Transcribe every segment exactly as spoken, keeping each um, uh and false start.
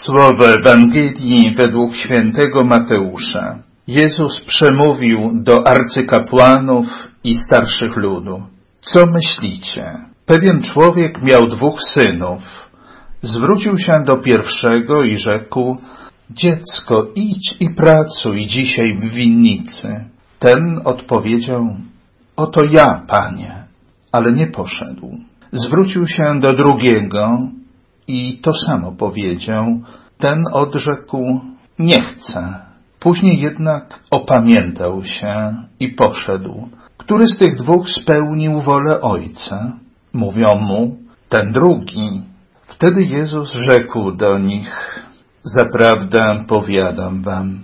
Słowo Ewangelii według świętego Mateusza. Jezus przemówił do arcykapłanów i starszych ludu. Co myślicie? Pewien człowiek miał dwóch synów. Zwrócił się do pierwszego i rzekł: dziecko, idź i pracuj dzisiaj w winnicy. Ten odpowiedział: oto ja, panie, ale nie poszedł. Zwrócił się do drugiego i to samo powiedział. Ten odrzekł: nie chcę. Później jednak opamiętał się i poszedł. Który z tych dwóch spełnił wolę ojca? Mówią mu: ten drugi. Wtedy Jezus rzekł do nich: zaprawdę powiadam wam,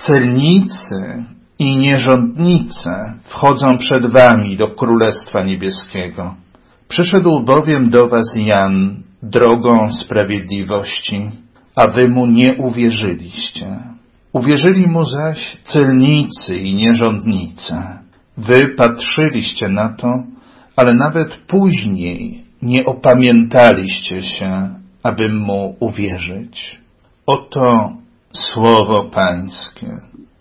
celnicy i nierządnice wchodzą przed wami do Królestwa Niebieskiego. Przyszedł bowiem do was Jan drogą sprawiedliwości, a wy mu nie uwierzyliście. Uwierzyli mu zaś celnicy i nierządnice. Wy patrzyliście na to, ale nawet później nie opamiętaliście się, aby mu uwierzyć. Oto słowo Pańskie.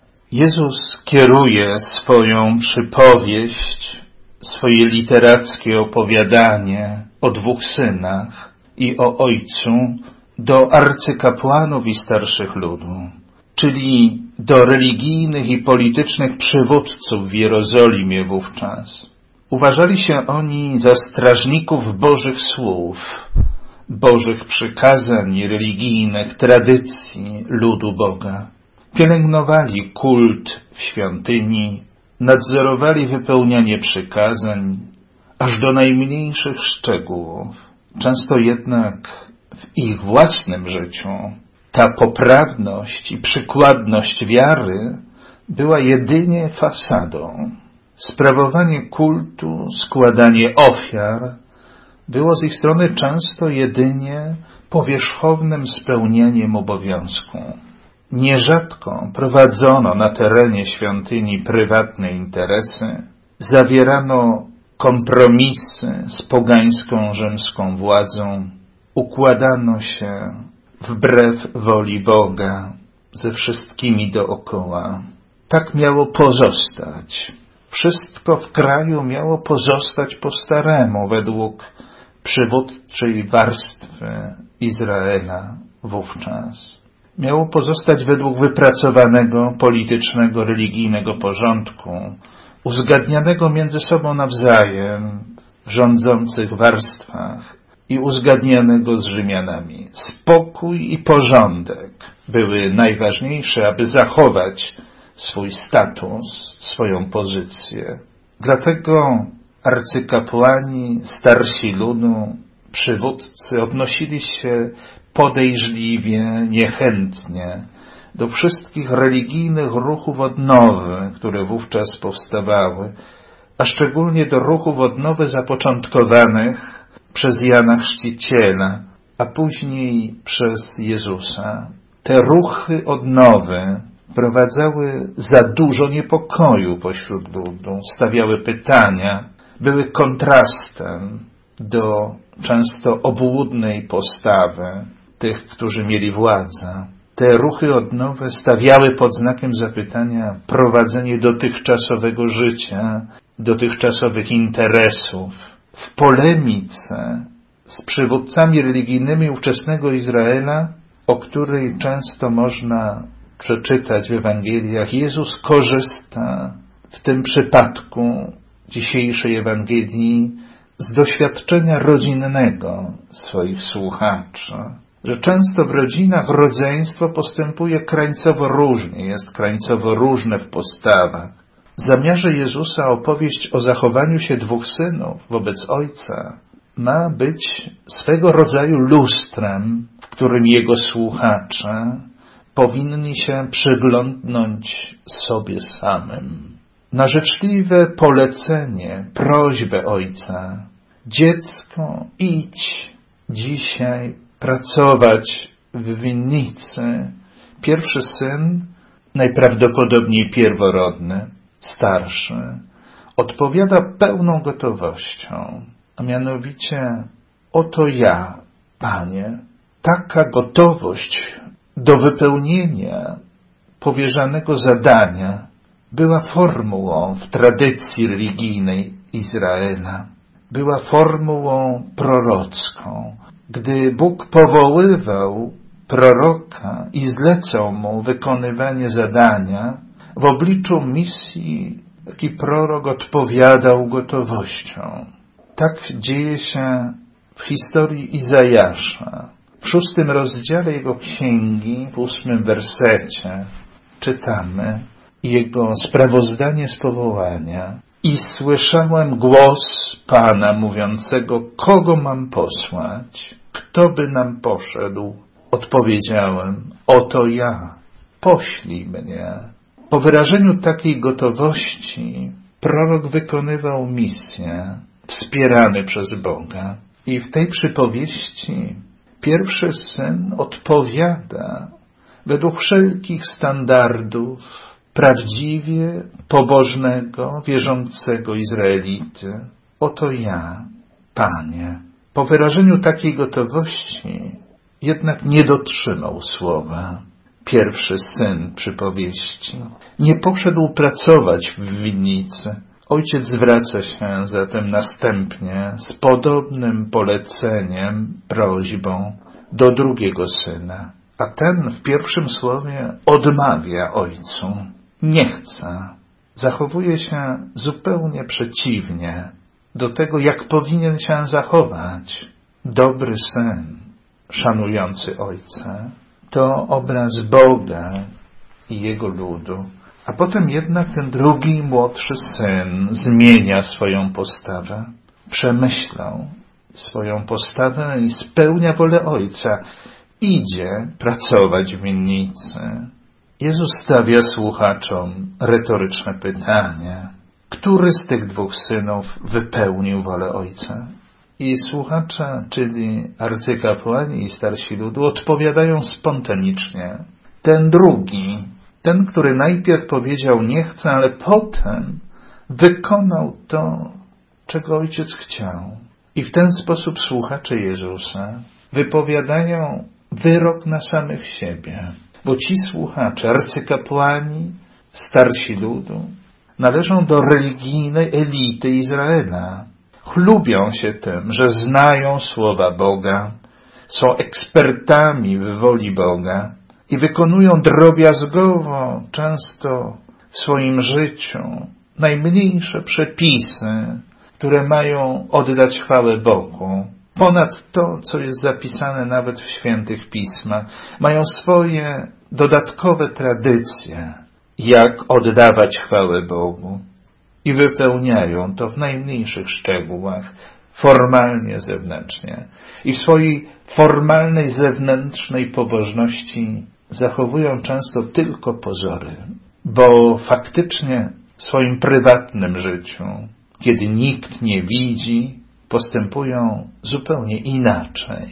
Jezus kieruje swoją przypowieść, swoje literackie opowiadanie o dwóch synach i o ojcu do arcykapłanów i starszych ludu, czyli do religijnych i politycznych przywódców w Jerozolimie wówczas. Uważali się oni za strażników Bożych słów, Bożych przykazań i religijnych tradycji ludu Boga. Pielęgnowali kult w świątyni, nadzorowali wypełnianie przykazań, aż do najmniejszych szczegółów. Często jednak w ich własnym życiu ta poprawność i przykładność wiary była jedynie fasadą. Sprawowanie kultu, składanie ofiar było z ich strony często jedynie powierzchownym spełnieniem obowiązku. Nierzadko prowadzono na terenie świątyni prywatne interesy, zawierano kompromisy z pogańską rzymską władzą, układano się wbrew woli Boga ze wszystkimi dookoła. Tak miało pozostać. Wszystko w kraju miało pozostać po staremu według przywódczej warstwy Izraela wówczas. Miało pozostać według wypracowanego politycznego, religijnego porządku, uzgadnianego między sobą nawzajem w rządzących warstwach i uzgadnianego z Rzymianami. Spokój i porządek były najważniejsze, aby zachować swój status, swoją pozycję. Dlatego arcykapłani, starsi ludu, przywódcy odnosili się podejrzliwie, niechętnie do wszystkich religijnych ruchów odnowy, które wówczas powstawały, a szczególnie do ruchów odnowy zapoczątkowanych przez Jana Chrzciciela, a później przez Jezusa. Te ruchy odnowy wprowadzały za dużo niepokoju pośród ludu, stawiały pytania, były kontrastem do często obłudnej postawy tych, którzy mieli władzę. Te ruchy odnowy stawiały pod znakiem zapytania prowadzenie dotychczasowego życia, dotychczasowych interesów. W polemice z przywódcami religijnymi ówczesnego Izraela, o której często można przeczytać w Ewangeliach, Jezus korzysta w tym przypadku dzisiejszej Ewangelii z doświadczenia rodzinnego swoich słuchaczy, że często w rodzinach rodzeństwo postępuje krańcowo różnie, jest krańcowo różne w postawach. W zamiarze Jezusa opowieść o zachowaniu się dwóch synów wobec ojca ma być swego rodzaju lustrem, w którym jego słuchacze powinni się przyglądnąć sobie samym. Na życzliwe polecenie, prośbę ojca: dziecko, idź dzisiaj pracować w winnicy. Pierwszy syn, najprawdopodobniej pierworodny, starszy, odpowiada pełną gotowością, a mianowicie: oto ja, Panie. Taka gotowość do wypełnienia powierzanego zadania była formułą w tradycji religijnej Izraela. Była formułą prorocką. Gdy Bóg powoływał proroka i zlecał mu wykonywanie zadania, w obliczu misji taki prorok odpowiadał gotowością. Tak dzieje się w historii Izajasza. W szóstym rozdziale jego księgi, w ósmym wersecie czytamy jego sprawozdanie z powołania. I słyszałem głos Pana mówiącego, kogo mam posłać? Kto by nam poszedł? Odpowiedziałem, oto ja, poślij mnie. Po wyrażeniu takiej gotowości prorok wykonywał misję, wspierany przez Boga. I w tej przypowieści pierwszy syn odpowiada według wszelkich standardów prawdziwie pobożnego, wierzącego Izraelity. Oto ja, Panie. Po wyrażeniu takiej gotowości jednak nie dotrzymał słowa. Pierwszy syn przypowieści nie poszedł pracować w winnicy. Ojciec zwraca się zatem następnie z podobnym poleceniem, prośbą do drugiego syna. A ten w pierwszym słowie odmawia ojcu. Nie chce. Zachowuje się zupełnie przeciwnie do tego, jak powinien się zachować dobry syn, szanujący ojca. To obraz Boga i Jego ludu. A potem jednak ten drugi, młodszy syn zmienia swoją postawę. Przemyślał swoją postawę i spełnia wolę ojca. Idzie pracować w winnicy. Jezus stawia słuchaczom retoryczne pytanie. Który z tych dwóch synów wypełnił wolę ojca? I słuchacze, czyli arcykapłani i starsi ludu, odpowiadają spontanicznie. Ten drugi, ten, który najpierw powiedział nie chcę, ale potem wykonał to, czego ojciec chciał. I w ten sposób słuchacze Jezusa wypowiadają wyrok na samych siebie. Bo ci słuchacze, arcykapłani, starsi ludu, należą do religijnej elity Izraela. Chlubią się tym, że znają słowa Boga, są ekspertami w woli Boga i wykonują drobiazgowo, często w swoim życiu, najmniejsze przepisy, które mają oddać chwałę Bogu. Ponad to, co jest zapisane nawet w świętych pismach, mają swoje dodatkowe tradycje, jak oddawać chwałę Bogu. I wypełniają to w najmniejszych szczegółach, formalnie, zewnętrznie. I w swojej formalnej, zewnętrznej pobożności zachowują często tylko pozory, bo faktycznie w swoim prywatnym życiu, kiedy nikt nie widzi, postępują zupełnie inaczej,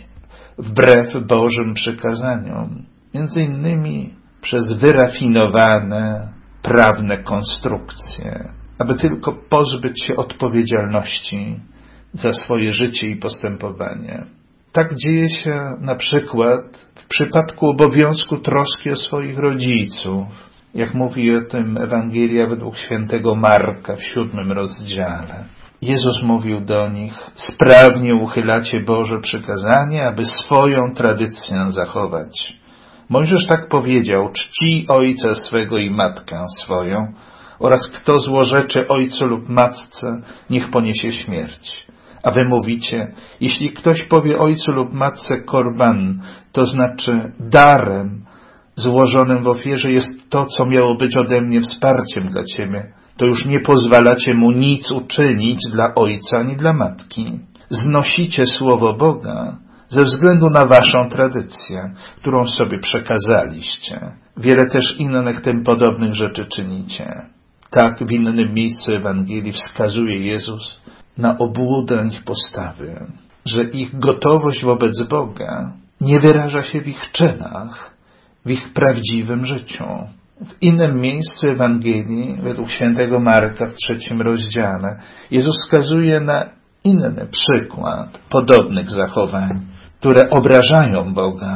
wbrew Bożym przykazaniom, między innymi przez wyrafinowane, prawne konstrukcje, aby tylko pozbyć się odpowiedzialności za swoje życie i postępowanie. Tak dzieje się na przykład w przypadku obowiązku troski o swoich rodziców, jak mówi o tym Ewangelia według świętego Marka w siódmym rozdziale. Jezus mówił do nich, sprawnie uchylacie Boże przykazanie, aby swoją tradycję zachować. Mojżesz tak powiedział, czci ojca swego i matkę swoją, oraz kto złorzeczy ojcu lub matce, niech poniesie śmierć. A wy mówicie, jeśli ktoś powie ojcu lub matce korban, to znaczy darem złożonym w ofierze jest to, co miało być ode mnie wsparciem dla ciebie, to już nie pozwalacie mu nic uczynić dla ojca ani dla matki. Znosicie słowo Boga ze względu na waszą tradycję, którą sobie przekazaliście. Wiele też innych tym podobnych rzeczy czynicie. Tak w innym miejscu Ewangelii wskazuje Jezus na obłudę ich postawy, że ich gotowość wobec Boga nie wyraża się w ich czynach, w ich prawdziwym życiu. W innym miejscu Ewangelii, według świętego Marka w trzecim rozdziale, Jezus wskazuje na inny przykład podobnych zachowań, które obrażają Boga.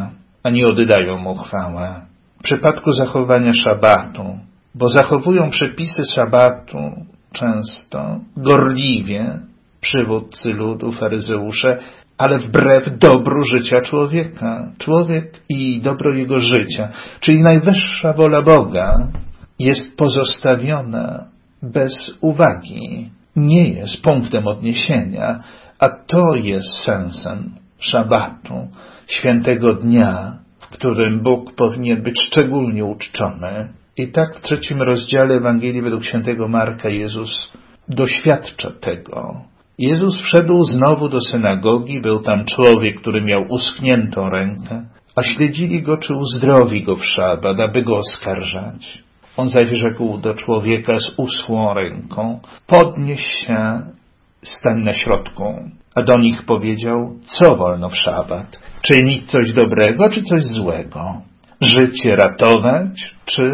a nie oddają mu chwałę. W przypadku zachowania szabatu, bo zachowują przepisy szabatu często gorliwie przywódcy ludu, faryzeusze, ale wbrew dobru życia człowieka. Człowiek i dobro jego życia, czyli najwyższa wola Boga, jest pozostawiona bez uwagi. Nie jest punktem odniesienia, a to jest sensem szabatu, świętego dnia, w którym Bóg powinien być szczególnie uczczony. I tak w trzecim rozdziale Ewangelii według świętego Marka Jezus doświadcza tego. Jezus wszedł znowu do synagogi, był tam człowiek, który miał uschniętą rękę, a śledzili go, czy uzdrowi go w szabat, aby go oskarżać. On zaś rzekł do człowieka z uschłą ręką: podnieś się, stań na środku. A do nich powiedział: co wolno w szabat? Czynić coś dobrego, czy coś złego? Życie ratować, czy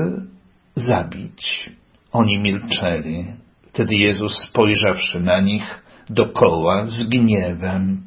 zabić? Oni milczeli. Wtedy Jezus, spojrzawszy na nich dokoła z gniewem,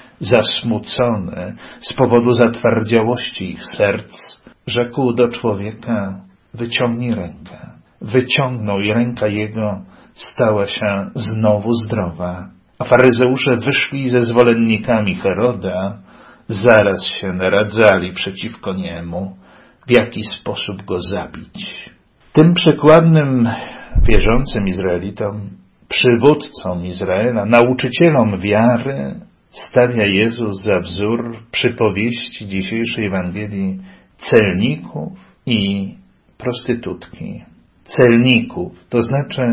zasmucony z powodu zatwardziałości ich serc, rzekł do człowieka: wyciągnij rękę. Wyciągnął i ręka jego stała się znowu zdrowa. A faryzeusze wyszli ze zwolennikami Heroda, zaraz się naradzali przeciwko niemu, w jaki sposób go zabić. Tym przykładnym wierzącym Izraelitom, przywódcom Izraela, nauczycielom wiary stawia Jezus za wzór przypowieści dzisiejszej Ewangelii celników i prostytutki. Celników, to znaczy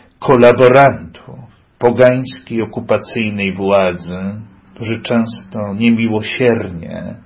kolaborantów pogańskiej okupacyjnej władzy, którzy często niemiłosiernie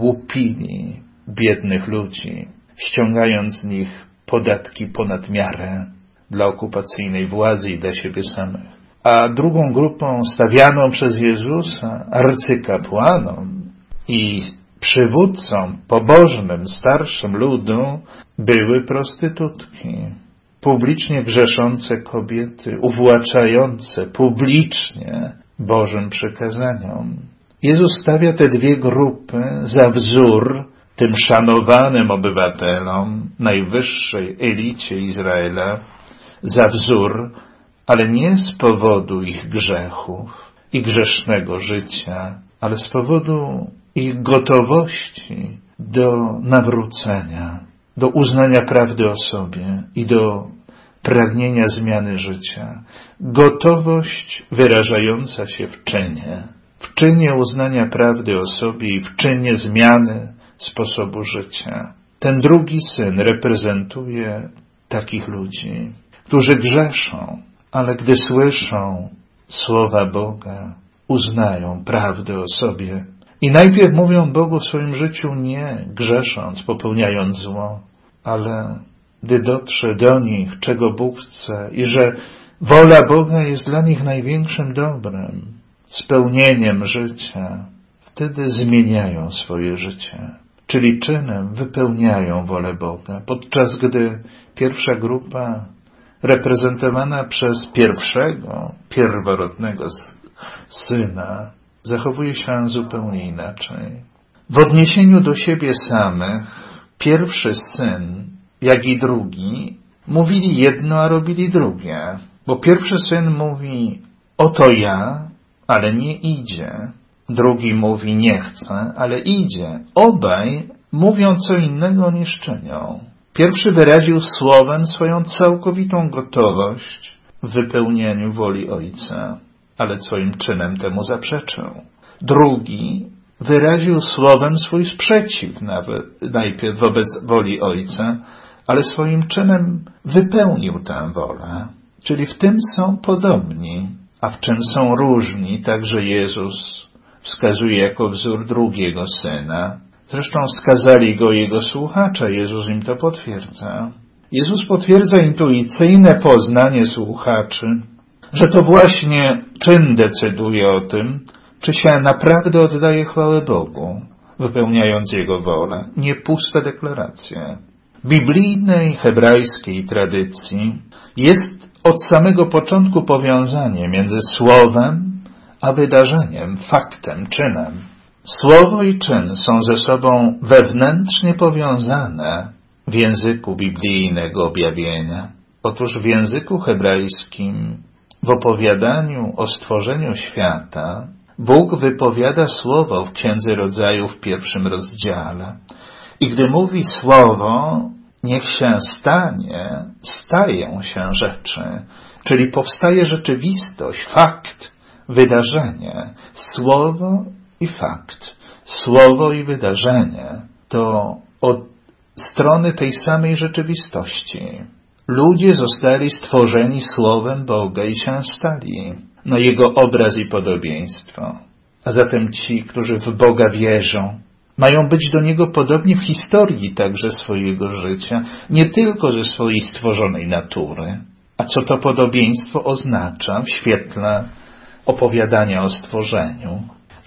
łupili biednych ludzi, ściągając z nich podatki ponad miarę dla okupacyjnej władzy i dla siebie samych. A drugą grupą stawianą przez Jezusa, arcykapłanom i przywódcom pobożnym, starszym ludu, były prostytutki. Publicznie grzeszące kobiety, uwłaczające publicznie Bożym przykazaniom. Jezus stawia te dwie grupy za wzór tym szanowanym obywatelom, najwyższej elicie Izraela, za wzór, ale nie z powodu ich grzechów i grzesznego życia, ale z powodu ich gotowości do nawrócenia, do uznania prawdy o sobie i do pragnienia zmiany życia. Gotowość wyrażająca się w czynie, w czynie uznania prawdy o sobie i w czynie zmiany sposobu życia. Ten drugi syn reprezentuje takich ludzi, którzy grzeszą, ale gdy słyszą słowa Boga, uznają prawdę o sobie i najpierw mówią Bogu w swoim życiu nie, grzesząc, popełniając zło, ale gdy dotrze do nich, czego Bóg chce i że wola Boga jest dla nich największym dobrem, spełnieniem życia, wtedy zmieniają swoje życie. Czyli czynem wypełniają wolę Boga, podczas gdy pierwsza grupa, reprezentowana przez pierwszego, pierworodnego syna, zachowuje się zupełnie inaczej. W odniesieniu do siebie samych, pierwszy syn, jak i drugi, mówili jedno, a robili drugie. Bo pierwszy syn mówi: oto ja, ale nie idzie. Drugi mówi: nie chce, ale idzie. Obaj mówią co innego niż czynią. Pierwszy wyraził słowem swoją całkowitą gotowość w wypełnianiu woli Ojca, ale swoim czynem temu zaprzeczył. Drugi wyraził słowem swój sprzeciw nawet najpierw wobec woli Ojca, ale swoim czynem wypełnił tę wolę. Czyli w tym są podobni, a w czym są różni, także Jezus wskazuje jako wzór drugiego syna. Zresztą wskazali go jego słuchacze, Jezus im to potwierdza. Jezus potwierdza intuicyjne poznanie słuchaczy, że to właśnie czyn decyduje o tym, czy się naprawdę oddaje chwałę Bogu, wypełniając Jego wolę, nie puste deklaracje. W biblijnej, hebrajskiej tradycji jest od samego początku powiązanie między słowem a wydarzeniem, faktem, czynem. Słowo i czyn są ze sobą wewnętrznie powiązane w języku biblijnego objawienia. Otóż w języku hebrajskim, w opowiadaniu o stworzeniu świata, Bóg wypowiada słowo w Księdze Rodzaju w pierwszym rozdziale. I gdy mówi słowo, niech się stanie, stają się rzeczy, czyli powstaje rzeczywistość, fakt, wydarzenie, słowo i fakt. Słowo i wydarzenie to od strony tej samej rzeczywistości. Ludzie zostali stworzeni słowem Boga i się stali na Jego obraz i podobieństwo. A zatem ci, którzy w Boga wierzą, mają być do Niego podobni w historii także swojego życia, nie tylko ze swojej stworzonej natury. A co to podobieństwo oznacza w świetle opowiadania o stworzeniu?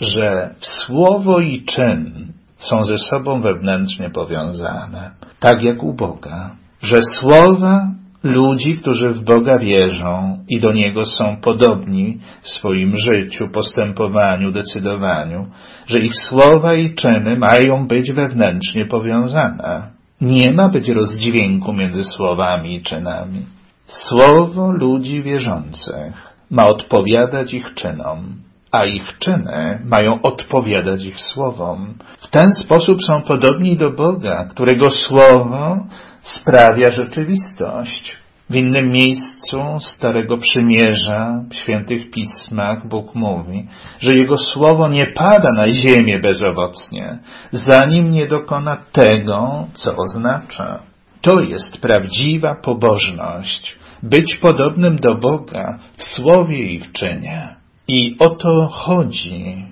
Że słowo i czyn są ze sobą wewnętrznie powiązane, tak jak u Boga. Że słowa ludzi, którzy w Boga wierzą i do Niego są podobni w swoim życiu, postępowaniu, decydowaniu, że ich słowa i czyny mają być wewnętrznie powiązane. Nie ma być rozdźwięku między słowami i czynami. Słowo ludzi wierzących ma odpowiadać ich czynom, a ich czyny mają odpowiadać ich słowom. W ten sposób są podobni do Boga, którego słowo sprawia rzeczywistość. W innym miejscu Starego Przymierza, w Świętych Pismach Bóg mówi, że Jego słowo nie pada na ziemię bezowocnie, zanim nie dokona tego, co oznacza. To jest prawdziwa pobożność, być podobnym do Boga w słowie i w czynie. I o to chodzi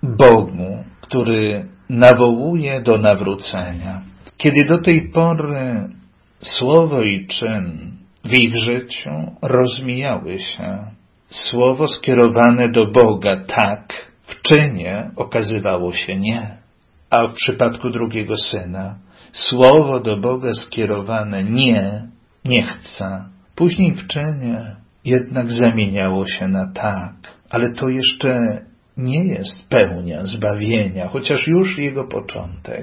Bogu, który nawołuje do nawrócenia. Kiedy do tej pory słowo i czyn w ich życiu rozmijały się, słowo skierowane do Boga tak, w czynie okazywało się nie. A w przypadku drugiego syna, słowo do Boga skierowane nie, nie chce. Później w czynie jednak zamieniało się na tak. Ale to jeszcze nie jest pełnia zbawienia, chociaż już jego początek.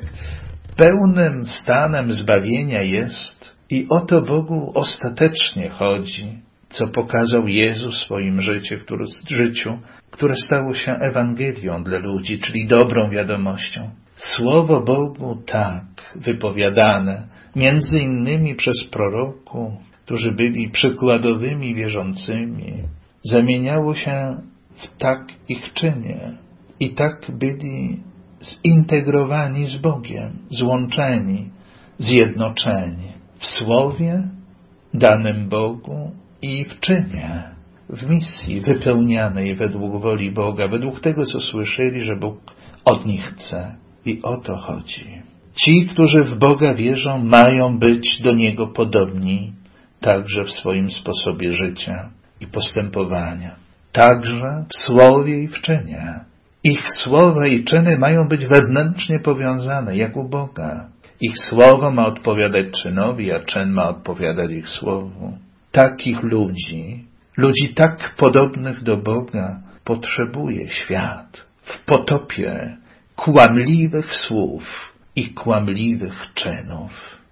Pełnym stanem zbawienia jest i o to Bogu ostatecznie chodzi, co pokazał Jezus w swoim życiu, który, życiu, które stało się Ewangelią dla ludzi, czyli dobrą wiadomością. Słowo Bogu tak wypowiadane, między innymi przez proroków, którzy byli przykładowymi wierzącymi, zamieniało się w tak ich czynie i tak byli zintegrowani z Bogiem, złączeni, zjednoczeni w słowie danym Bogu i w czynie, w misji wypełnianej według woli Boga, według tego, co słyszeli, że Bóg od nich chce. I o to chodzi. Ci, którzy w Boga wierzą, mają być do Niego podobni także w swoim sposobie życia i postępowania. Także w słowie i w czynie. Ich słowa i czyny mają być wewnętrznie powiązane, jak u Boga. Ich słowo ma odpowiadać czynowi, a czyn ma odpowiadać ich słowu. Takich ludzi, ludzi tak podobnych do Boga, potrzebuje świat w potopie kłamliwych słów i kłamliwych czynów.